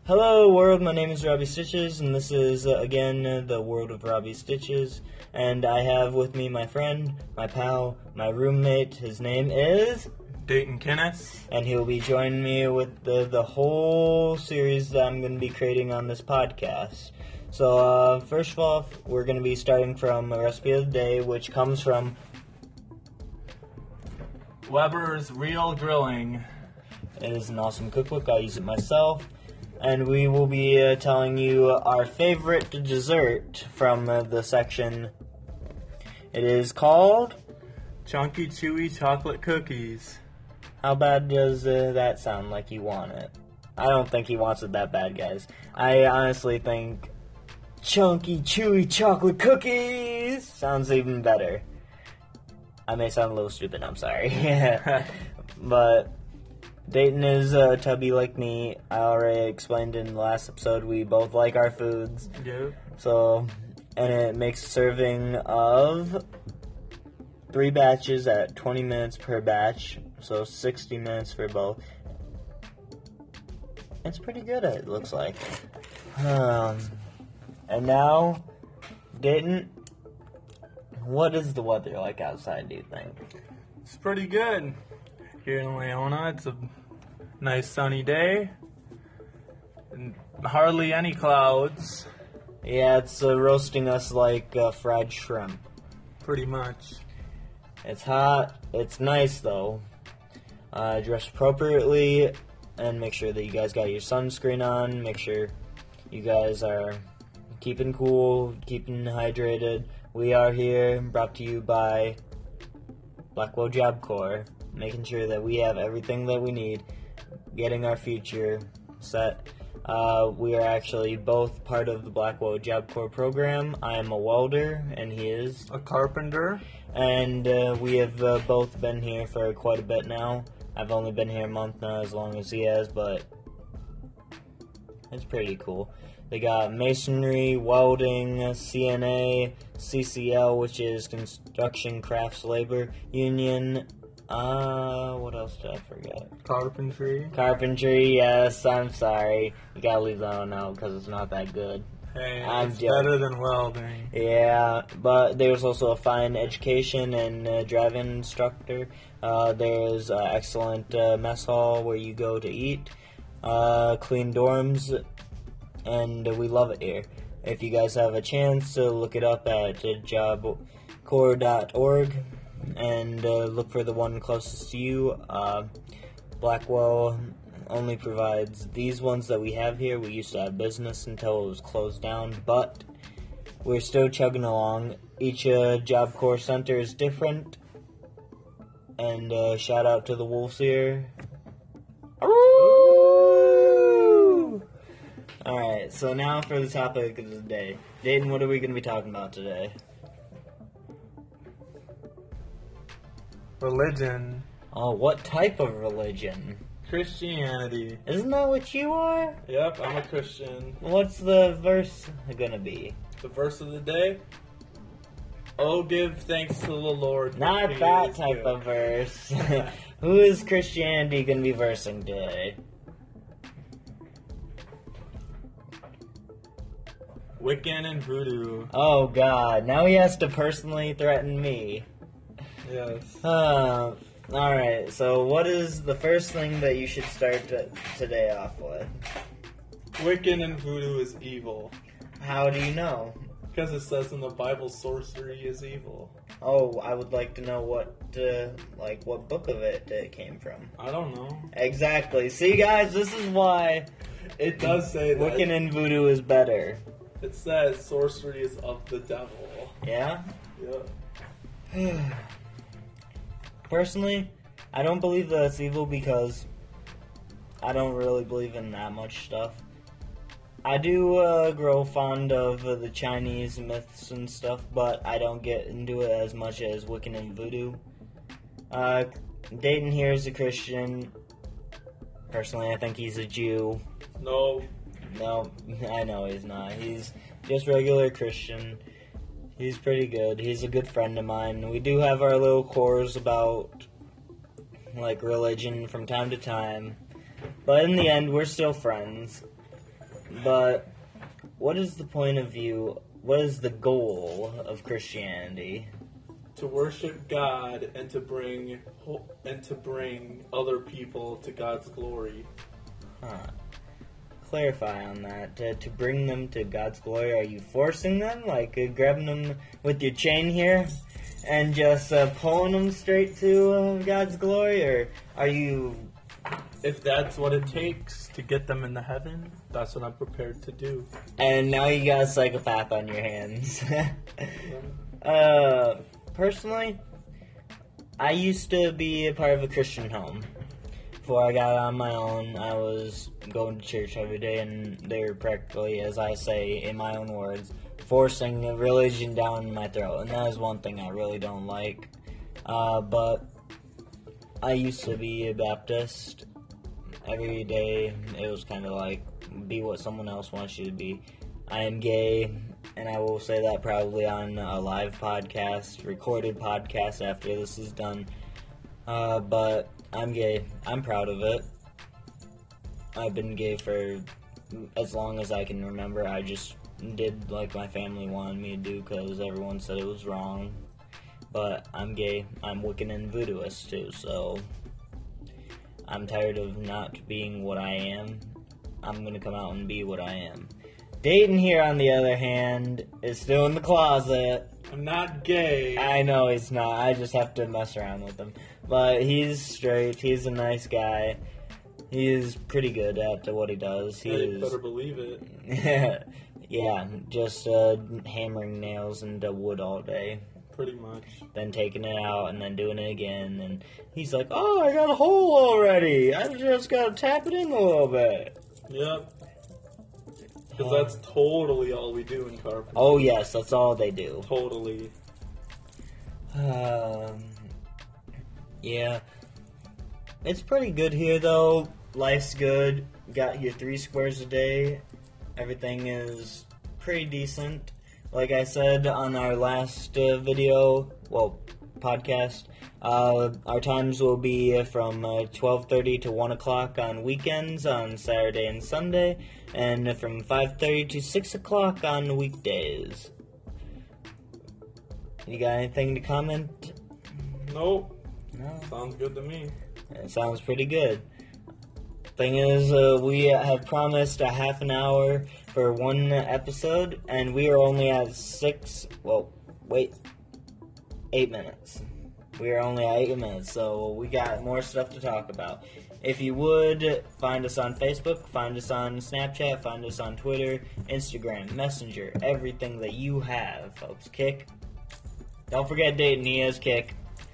Hello world, my name is Robbie Stitches, and this is, again, the world of Robbie Stitches, and I have with me my friend, my pal, my roommate. His name is Dayton Kinnis, and he'll be joining me with the whole series that I'm going to be creating on this podcast. So, first of all, we're going to be starting from a recipe of the day, which comes from Weber's Real Grilling. It is an awesome cookbook. I use it myself. And we will be telling you our favorite dessert from the section. It is called Chunky Chewy Chocolate Cookies. How bad does that sound like you want it? I don't think he wants it that bad, guys. I honestly think Chunky Chewy Chocolate Cookies sounds even better. I may sound a little stupid, I'm sorry. But Dayton is tubby like me. I already explained in the last episode we both like our foods. Yep. So, and it makes a serving of 3 batches at 20 minutes per batch. So 60 minutes for both. It's pretty good, it looks like. And now, Dayton, what is the weather like outside, do you think? It's pretty good. Here in Leona, it's a nice sunny day. And hardly any clouds. Yeah, it's roasting us like fried shrimp. Pretty much. It's hot. It's nice, though. Dress appropriately, and make sure that you guys got your sunscreen on. Make sure you guys are keeping cool, keeping hydrated. We are here, brought to you by Blackwell Job Corps, making sure that we have everything that we need, getting our future set. We are actually both part of the Blackwell Job Corps program. I am a welder, and he is A carpenter. And we have both been here for quite a bit now. I've only been here a month, not as long as he has, but it's pretty cool. They got masonry, welding, CNA, CCL, which is Construction Crafts Labor Union. What else did I forget? Carpentry. Carpentry, yes, I'm sorry. You gotta leave that one out because it's not that good. Hey, I'm it's joking. better than welding. Yeah, but there's also a fine education and driving instructor. There's excellent mess hall where you go to eat, clean dorms, and we love it here. If you guys have a chance to look it up at jobcorps.org and look for the one closest to you. Blackwell only provides these ones that we have here. We used to have business until it was closed down, but we're still chugging along. Each Job Corps center is different. And shout out to the wolves here. Alright, so now for the topic of the day. Dayton, what are we going to be talking about today? Religion. Oh, what type of religion? Christianity. Isn't that what you are? Yep, I'm a Christian. What's the verse gonna be? The verse of the day? Oh, give thanks to the Lord. Not that type of verse. Who is Christianity gonna be versing today? Wiccan and Voodoo. Oh god, now he has to personally threaten me. Yes. Alright, so what is the first thing that you should start today off with? Wiccan and Voodoo is evil. How do you know? Because it says in the Bible sorcery is evil. Oh, I would like to know what book of it came from. I don't know. Exactly. See guys, this is why It does say that. Wiccan and Voodoo is better. It says sorcery is of the devil. Yeah? Yeah. Personally, I don't believe that it's evil because I don't really believe in that much stuff. I do grow fond of the Chinese myths and stuff, but I don't get into it as much as Wiccan and Voodoo. Dayton here is a Christian. Personally, I think he's a Jew. No. No, I know he's not. He's just regular Christian. He's pretty good. He's a good friend of mine. We do have our little quarrels about, religion from time to time. But in the end, we're still friends. But what is the point of view? What is the goal of Christianity? To worship God and to bring other people to God's glory. Huh. Clarify on that. To bring them to God's glory, are you forcing them? Like grabbing them with your chain here and just pulling them straight to God's glory? Or are you... If that's what it takes to get them into heaven, that's what I'm prepared to do. And now you got a psychopath on your hands. Personally, I used to be a part of a Christian home. Before I got on my own, I was going to church every day, and they were practically, as I say in my own words, forcing a religion down my throat. And that is one thing I really don't like. But I used to be a Baptist. Every day, it was kind of like, be what someone else wants you to be. I am gay, and I will say that probably on a live podcast, recorded podcast after this is done. But I'm gay. I'm proud of it. I've been gay for as long as I can remember. I just did like my family wanted me to do because everyone said it was wrong. But I'm gay. I'm Wiccan and Voodooist too, so I'm tired of not being what I am. I'm gonna come out and be what I am. Dayton here, on the other hand, is still in the closet. I'm not gay. I know he's not. I just have to mess around with him. But he's straight. He's a nice guy. He is pretty good at what he does. You better believe it. Yeah, just hammering nails into wood all day. Pretty much. Then taking it out and then doing it again. And he's like, oh, I got a hole already. I just got to tap it in a little bit. Yep. Because that's totally all we do in carpentry. Oh, yes, that's all they do. Totally. Yeah. It's pretty good here, though. Life's good. Got your 3 squares a day. Everything is pretty decent. Like I said on our last podcast, our times will be from 12:30 to 1 o'clock on weekends on Saturday and Sunday, and from 5:30 to 6 o'clock on weekdays. You got anything to comment? Nope. No. Sounds good to me. It sounds pretty good. Thing is, we have promised a half an hour for one episode, and we are only at 8 minutes. We are only at 8 minutes, so we got more stuff to talk about. If you would, find us on Facebook, find us on Snapchat, find us on Twitter, Instagram, Messenger, everything that you have, folks. Kick. Don't forget Dayton, he has Kick.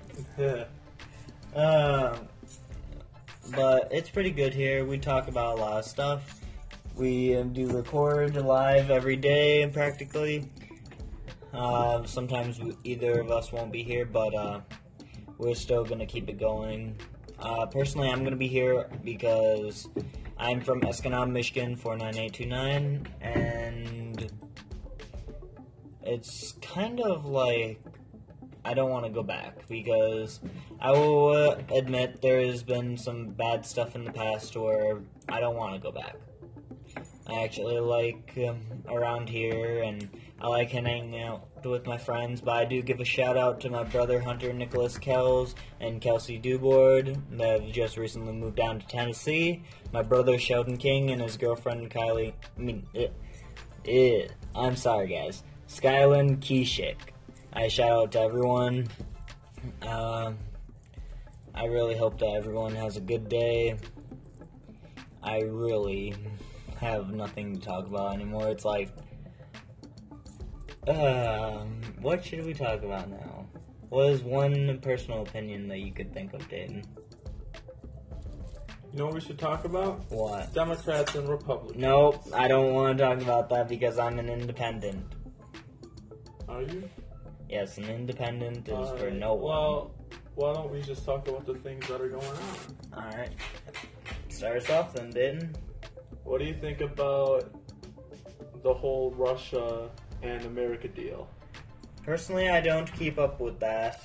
But it's pretty good here. We talk about a lot of stuff. We do record live every day, practically. Sometimes either of us won't be here, but we're still going to keep it going. Personally, I'm going to be here because I'm from Escanaba, Michigan, 49829, and it's kind of like I don't want to go back because I will admit there has been some bad stuff in the past where I don't want to go back. I actually like around here, and I like hanging out with my friends, but I do give a shout out to my brother Hunter Nicholas Kells and Kelsey Dubord that have just recently moved down to Tennessee. My brother Sheldon King and his girlfriend Kylie, I'm sorry guys, Skyland Keshik. I shout out to everyone. I really hope that everyone has a good day. I really have nothing to talk about anymore. It's like, what should we talk about now? What is one personal opinion that you could think of, Dayton? You know what we should talk about? What? Democrats and Republicans. Nope, I don't want to talk about that because I'm an independent. Are you? Yes, an independent is for no one. Well, why don't we just talk about the things that are going on? Alright. Start us off then, Dayton. What do you think about the whole Russia and America deal? Personally, I don't keep up with that.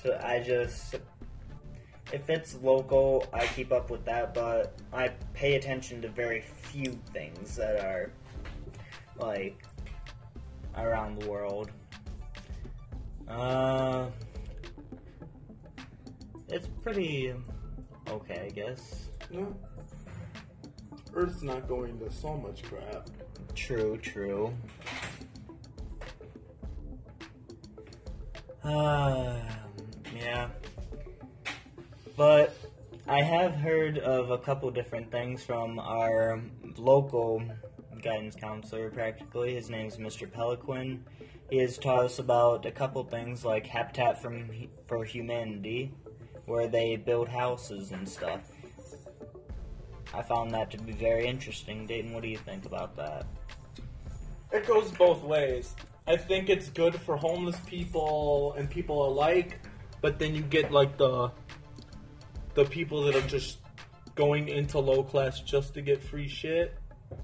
If it's local, I keep up with that, but I pay attention to very few things that are like around the world. It's pretty okay, I guess. No. Earth's not going to so much crap. True. Yeah. But I have heard of a couple different things from our local guidance counselor, practically. His name's Mr. Peliquin. He has taught us about a couple things like Habitat for Humanity, where they build houses and stuff. I found that to be very interesting. Dayton, what do you think about that? It goes both ways. I think it's good for homeless people and people alike, but then you get like the people that are just going into low class just to get free shit.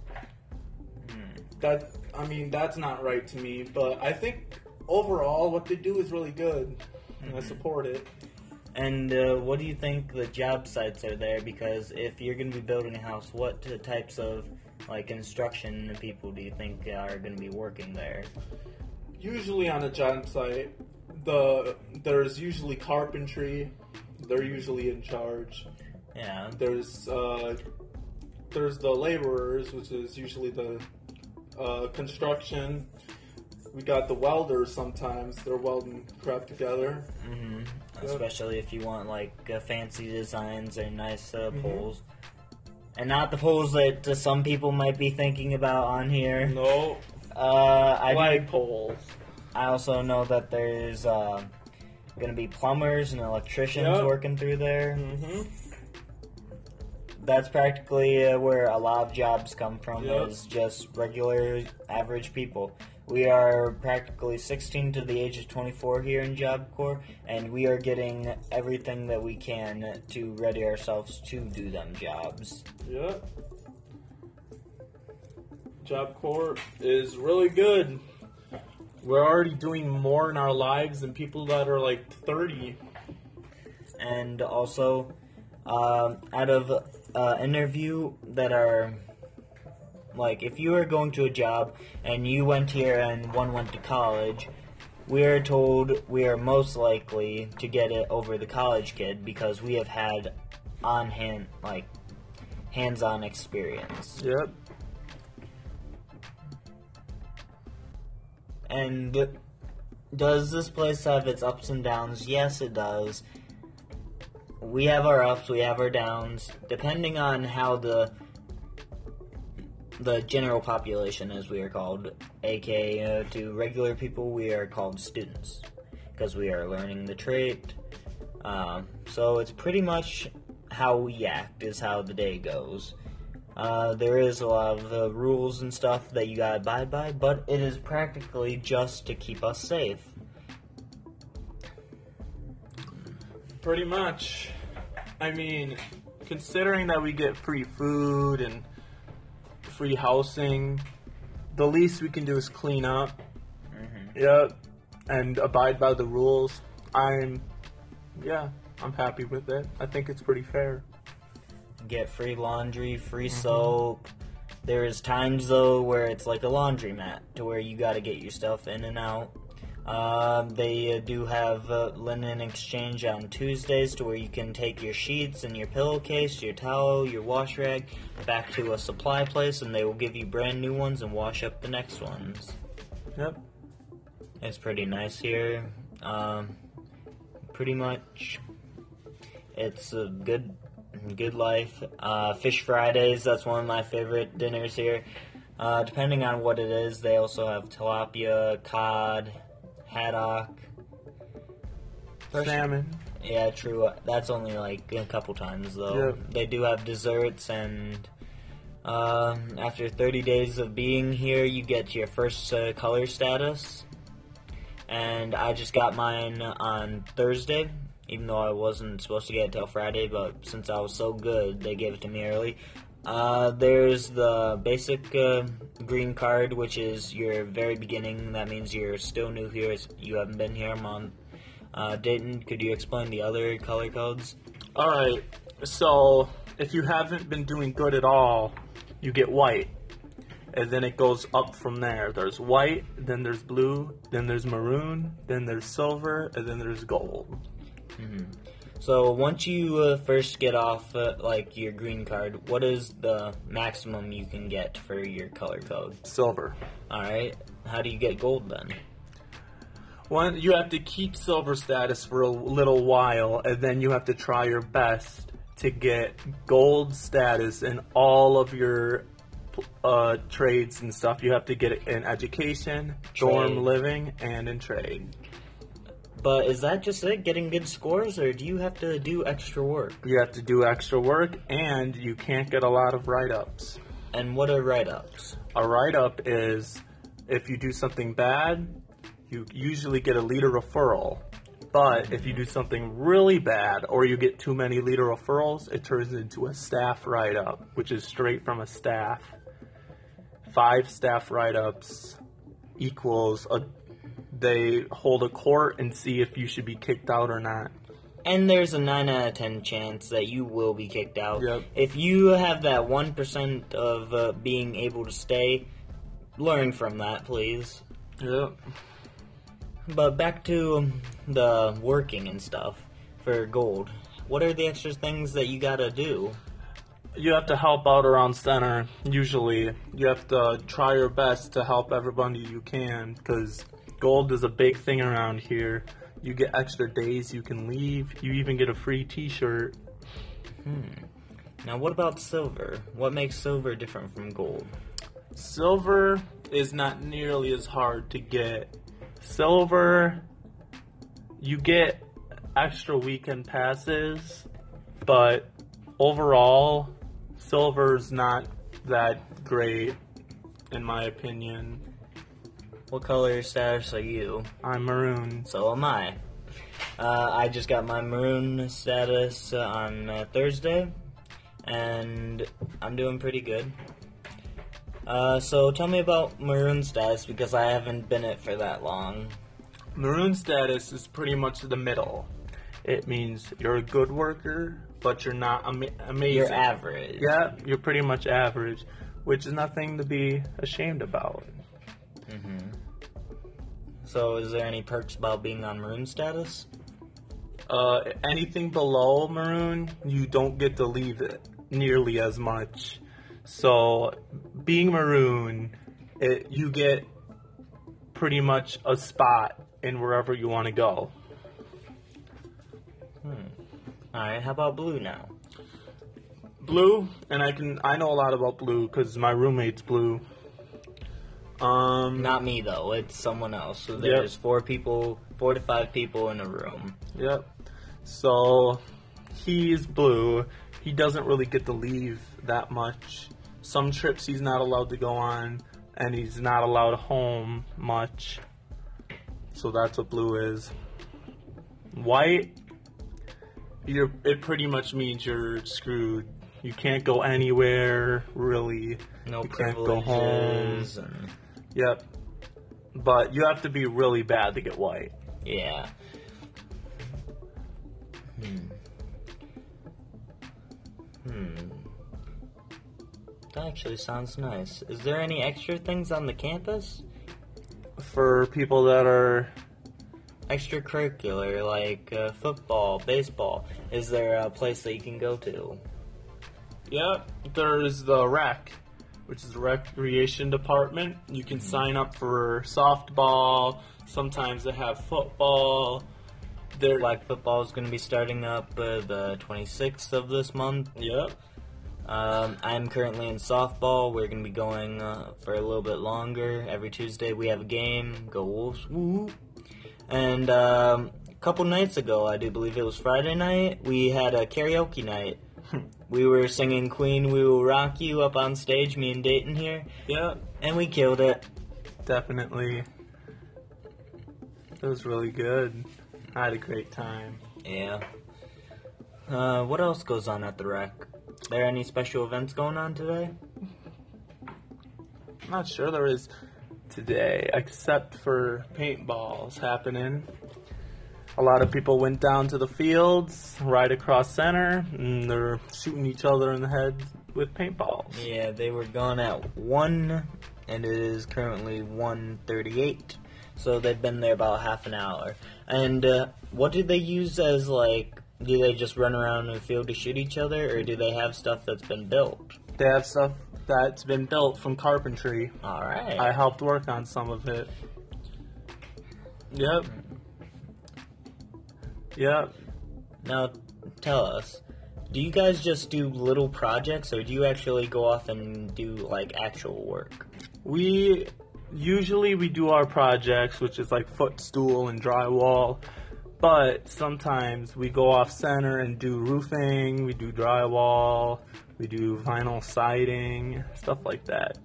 That's not right to me, but I think overall what they do is really good, and I support it. And what do you think the job sites are there? Because if you're going to be building a house, what types of like construction people do you think are going to be working there? Usually on a job site, there's usually carpentry. They're usually in charge. Yeah. There's the laborers, which is usually the construction. We got the welders sometimes. They're welding crap together. Mm-hmm. Especially if you want like fancy designs and nice poles. And not the poles that some people might be thinking about on here. No. Flag poles. I also know that there's going to be plumbers and electricians working through there. Mm-hmm. That's practically where a lot of jobs come from, is just regular, average people. We are practically 16 to the age of 24 here in Job Corps, and we are getting everything that we can to ready ourselves to do them jobs. Yep. Job Corps is really good. We're already doing more in our lives than people that are like 30. And also, out of interview that are, like, if you are going to a job and you went here and one went to college, we are told we are most likely to get it over the college kid because we have had hands-on experience. Yep. And does this place have its ups and downs? Yes, it does. We have our ups, we have our downs, depending on how the general population, as we are called, aka to regular people, we are called students, because we are learning the trade. So it's pretty much how we act is how the day goes. There is a lot of rules and stuff that you gotta abide by, but it is practically just to keep us safe. Pretty much. I mean, considering that we get free food and free housing, the least we can do is clean up. Mm-hmm. Yep. And abide by the rules. I'm happy with it. I think it's pretty fair. Get free laundry, free soap. There is times, though, where it's like a laundromat, to where you gotta get your stuff in and out. They do have linen exchange on Tuesdays, to where you can take your sheets and your pillowcase, your towel, your wash rag, back to a supply place, and they will give you brand new ones and wash up the next ones. Yep. It's pretty nice here. Pretty much, it's a good life. Fish Fridays, that's one of my favorite dinners here. Depending on what it is, they also have tilapia, cod, haddock, salmon. Yeah, true. That's only like a couple times though. Yep. They do have desserts, and after 30 days of being here, you get your first color status. And I just got mine on Thursday, even though I wasn't supposed to get it till Friday, but since I was so good, they gave it to me early. There's the basic green card, which is your very beginning. That means you're still new here. You haven't been here a month. Dayton, could you explain the other color codes? Alright, so if you haven't been doing good at all, you get white. and then it goes up from there. There's white, then there's blue, then there's maroon, then there's silver, and then there's gold. So once you first get off like your green card, what is the maximum you can get for your color code? Silver. All right. How do you get gold then? One, you have to keep silver status for a little while, and then you have to try your best to get gold status in all of your trades and stuff. You have to get it in education, dorm living, and in trade. But is that just it, getting good scores, or do you have to do extra work? You have to do extra work, and you can't get a lot of write-ups. And what are write-ups? A write-up is if you do something bad, you usually get a leader referral. But if you do something really bad or you get too many leader referrals, it turns into a staff write-up, which is straight from a staff. 5 staff write-ups equals they hold a court and see if you should be kicked out or not. And there's a 9 out of 10 chance that you will be kicked out. Yep. If you have that 1% of being able to stay, learn from that, please. Yep. But back to the working and stuff for gold. What are the extra things that you gotta do? You have to help out around center, usually. You have to try your best to help everybody you can, because gold is a big thing around here. You get extra days you can leave. You even get a free t-shirt. Now what about silver? What makes silver different from gold? Silver is not nearly as hard to get. Silver, you get extra weekend passes, but overall, silver's not that great, in my opinion. What color status are you? I'm maroon. So am I. I just got my maroon status on Thursday, and I'm doing pretty good. So tell me about maroon status, because I haven't been it for that long. Maroon status is pretty much the middle. It means you're a good worker, but you're not amazing. You're average. Yeah, you're pretty much average, which is nothing to be ashamed about. So is there any perks about being on maroon status? Anything below maroon, you don't get to leave it nearly as much. So being maroon, you get pretty much a spot in wherever you want to go. Alright, how about blue now? Blue, and I know a lot about blue because my roommate's blue. Not me though, it's someone else. So there's 4 to 5 people in a room. Yep. So he's blue. He doesn't really get to leave that much. Some trips he's not allowed to go on, and he's not allowed home much. So that's what blue is. White, it pretty much means you're screwed. You can't go anywhere, really. No you can't go home. privileges. Yep. But you have to be really bad to get white. Yeah. That actually sounds nice. Is there any extra things on the campus? For people that are... Extracurricular, like football, baseball. Is there a place that you can go to? Yep, there's the rec, which is the recreation department. You can sign up for softball. Sometimes they have football. Flag football is going to be starting up the 26th of this month. Yep. I'm currently in softball. We're going to be going for a little bit longer. Every Tuesday we have a game. Go Wolves. Woo! And a couple nights ago, I do believe it was Friday night, we had a karaoke night. We were singing Queen, We Will Rock You up on stage, me and Dayton here. Yep. And we killed it. Definitely. It was really good. I had a great time. Yeah. What else goes on at the rec? There any special events going on today? I'm not sure there is today, except for paintballs happening. A lot of people went down to the fields right across center, and they're shooting each other in the head with paintballs. Yeah, they were gone at 1 and it is currently 1:38. So they've been there about half an hour. And what do they use as, like, do they just run around in the field to shoot each other, or do they have stuff that's been built? They have stuff that's been built from carpentry. Alright. I helped work on some of it. Yep. Yep. Now, tell us, do you guys just do little projects, or do you actually go off and do, like, actual work? We do our projects, which is like footstool and drywall, but sometimes we go off center and do roofing, we do drywall, we do vinyl siding, stuff like that.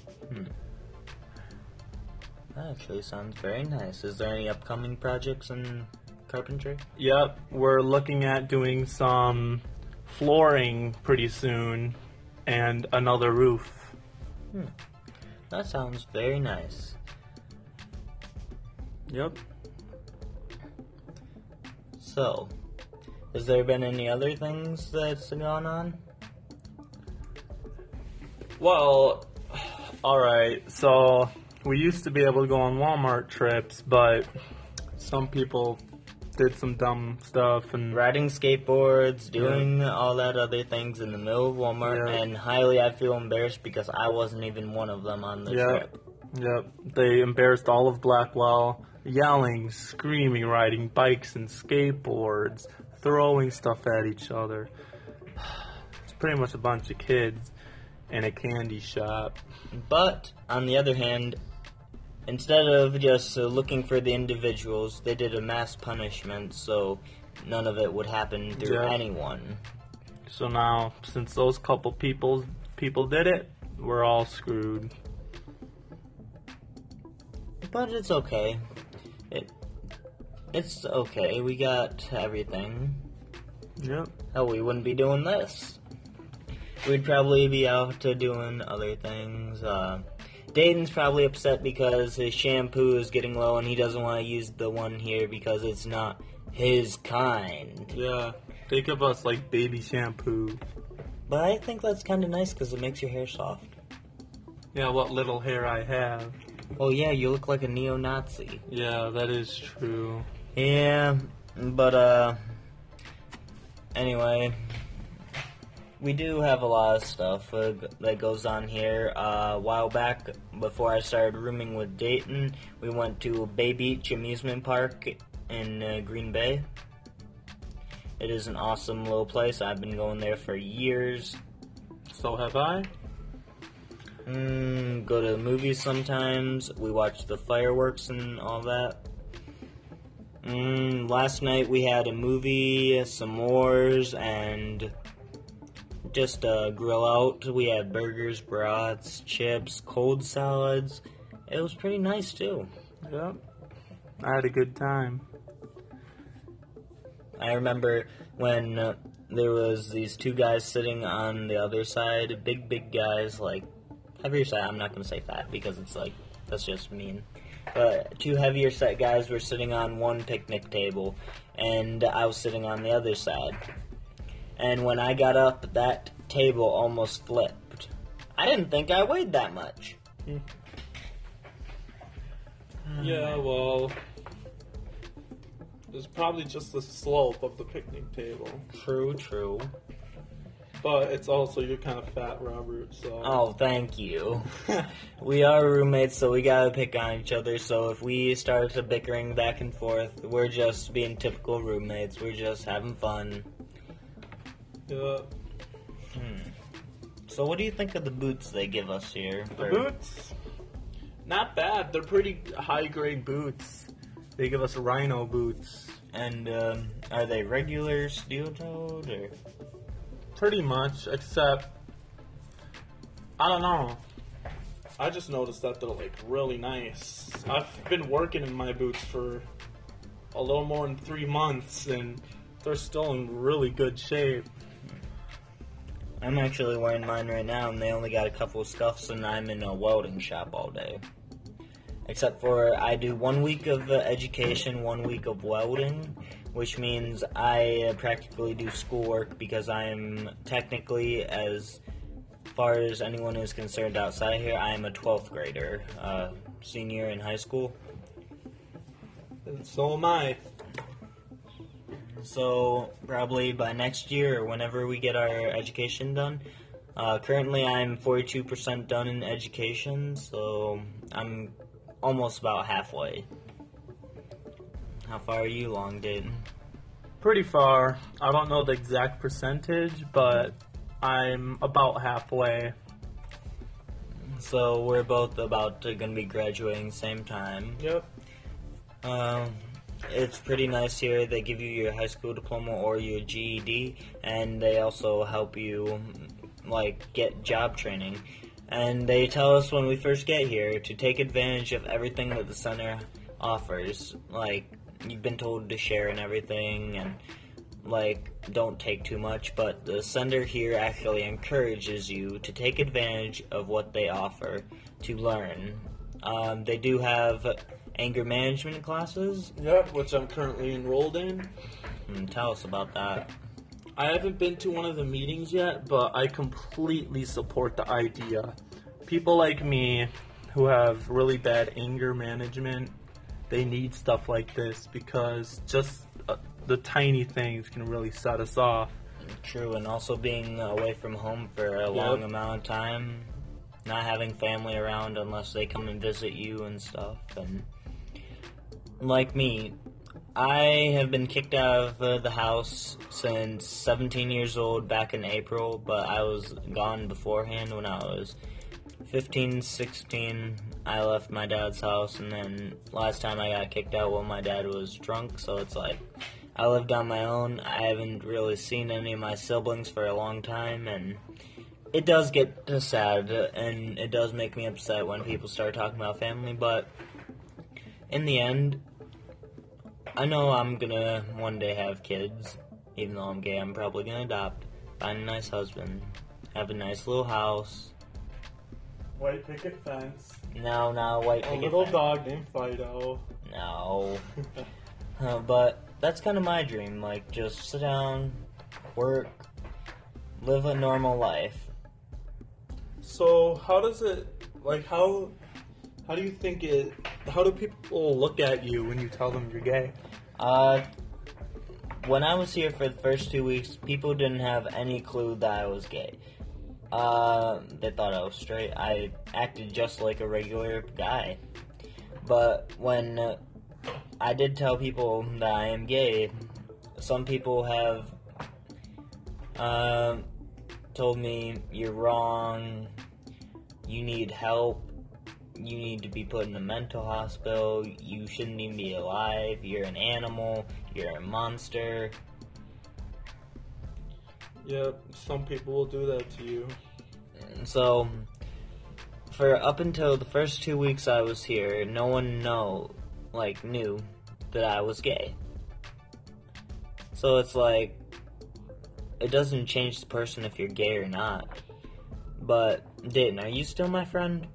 That actually sounds very nice. Is there any upcoming projects in carpentry? Yep, we're looking at doing some flooring pretty soon and another roof. That sounds very nice. Yep. So, has there been any other things that's gone on? Well, alright, so we used to be able to go on Walmart trips, but some people did some dumb stuff and Riding skateboards, doing all that other things in the middle of Walmart, and I feel embarrassed because I wasn't even one of them on the trip. Yep. They embarrassed all of Blackwell, yelling, screaming, riding bikes and skateboards, throwing stuff at each other. It's pretty much a bunch of kids in a candy shop. But, on the other hand, instead of just looking for the individuals, they did a mass punishment, so none of it would happen through anyone. So now, since those couple people did it, we're all screwed. But it's okay. It's okay. We got everything. Yep. Hell, we wouldn't be doing this. We'd probably be out doing other things. Dayton's probably upset because his shampoo is getting low and he doesn't want to use the one here because it's not his kind. Yeah, they give us like baby shampoo. But I think that's kind of nice because it makes your hair soft. Yeah, what little hair I have. Oh yeah, you look like a neo-Nazi. Yeah, that is true. Yeah, but anyway, we do have a lot of stuff that goes on here. A while back, before I started rooming with Dayton, we went to Bay Beach Amusement Park in Green Bay. It is an awesome little place. I've been going there for years. So have I. Go to the movies sometimes. We watch the fireworks and all that. Last night we had a movie, some s'mores, and just a grill out. We had burgers, brats, chips, cold salads. It was pretty nice too. Yep. I had a good time. I remember when there was these two guys sitting on the other side, big guys, like heavier side. I'm not going to say fat because it's like, that's just mean. But two heavier set guys were sitting on one picnic table, and I was sitting on the other side. And when I got up, that table almost flipped. I didn't think I weighed that much. Yeah, well, it's probably just the slope of the picnic table. True. But it's also, you're kind of fat, Robert, so... Oh, thank you. We are roommates, so we gotta pick on each other, so if we start bickering back and forth, we're just being typical roommates. We're just having fun. Yeah. So what do you think of the boots they give us here? The boots? Not bad. They're pretty high-grade boots. They give us Rhino boots. And, are they regular steel-toed, or...? Pretty much, except, I don't know. I just noticed that they're, like, really nice. I've been working in my boots for a little more than 3 months, and they're still in really good shape. I'm actually wearing mine right now, and they only got a couple of scuffs, and I'm in a welding shop all day. Except for I do 1 week of education, 1 week of welding, which means I practically do schoolwork because I am technically, as far as anyone is concerned outside here, I am a 12th grader, senior in high school. And so am I. So probably by next year or whenever we get our education done. Currently I'm 42% done in education, so I'm almost about halfway. How far are you along, Dayton? Pretty far. I don't know the exact percentage, but I'm about halfway. So we're both about to gonna be graduating same time. Yep. It's pretty nice here. They give you your high school diploma or your GED, and they also help you get job training. And they tell us when we first get here to take advantage of everything that the center offers. You've been told to share and everything, and don't take too much, but the center here actually encourages you to take advantage of what they offer to learn. They do have anger management classes. Yep, which I'm currently enrolled in. Tell us about that. I haven't been to one of the meetings yet, but I completely support the idea. People like me who have really bad anger management, they need stuff like this because just the tiny things can really set us off. True, and also being away from home for a long amount of time, not having family around unless they come and visit you and stuff. And like me, I have been kicked out of the house since 17 years old back in April, but I was gone beforehand when I was 15, 16. I left my dad's house, and then last time I got kicked out when my dad was drunk, so it's I lived on my own. I haven't really seen any of my siblings for a long time, and it does get sad, and it does make me upset when people start talking about family, but in the end, I know I'm gonna one day have kids. Even though I'm gay, I'm probably gonna adopt, find a nice husband, have a nice little house. White picket fence. No, white picket fence. A little dog named Fido. No. But that's kind of my dream. Just sit down, work, live a normal life. So, how does it, how do you think how do people look at you when you tell them you're gay? When I was here for the first 2 weeks, people didn't have any clue that I was gay. They thought I was straight. I acted just like a regular guy. But when I did tell people that I am gay, some people have told me, you're wrong, you need help, you need to be put in a mental hospital, you shouldn't even be alive, you're an animal, you're a monster. Yep, some people will do that to you. So, for up until the first 2 weeks I was here, no one knew that I was gay. So it's it doesn't change the person if you're gay or not. But, Dayton, are you still my friend?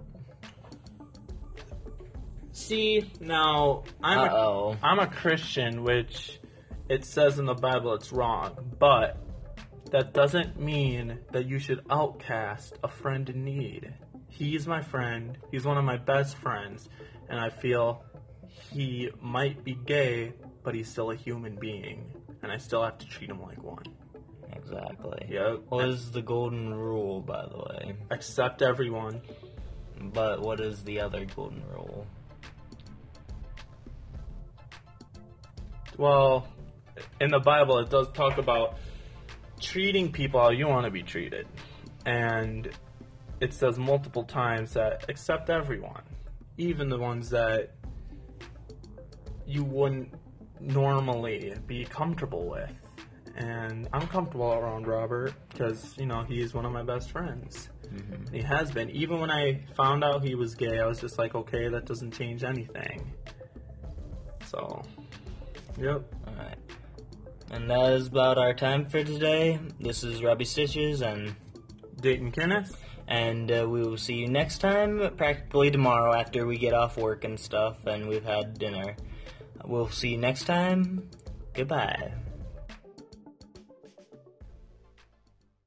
See, now, I'm a Christian, which it says in the Bible it's wrong, but that doesn't mean that you should outcast a friend in need. He's my friend, he's one of my best friends, and I feel he might be gay, but he's still a human being, and I still have to treat him like one. Exactly. Yep. What is the golden rule, by the way? Accept everyone. But what is the other golden rule? Well, in the Bible it does talk about treating people how you want to be treated. And it says multiple times that accept everyone, even the ones that you wouldn't normally be comfortable with. And I'm comfortable around Robert because, he is one of my best friends. Mm-hmm. He has been. Even when I found out he was gay, I was just like, okay, that doesn't change anything. So, yep. Alright. And that is about our time for today. This is Robbie Stitches and Dayton Kenneth. And we will see you next time, practically tomorrow after we get off work and stuff and we've had dinner. We'll see you next time. Goodbye.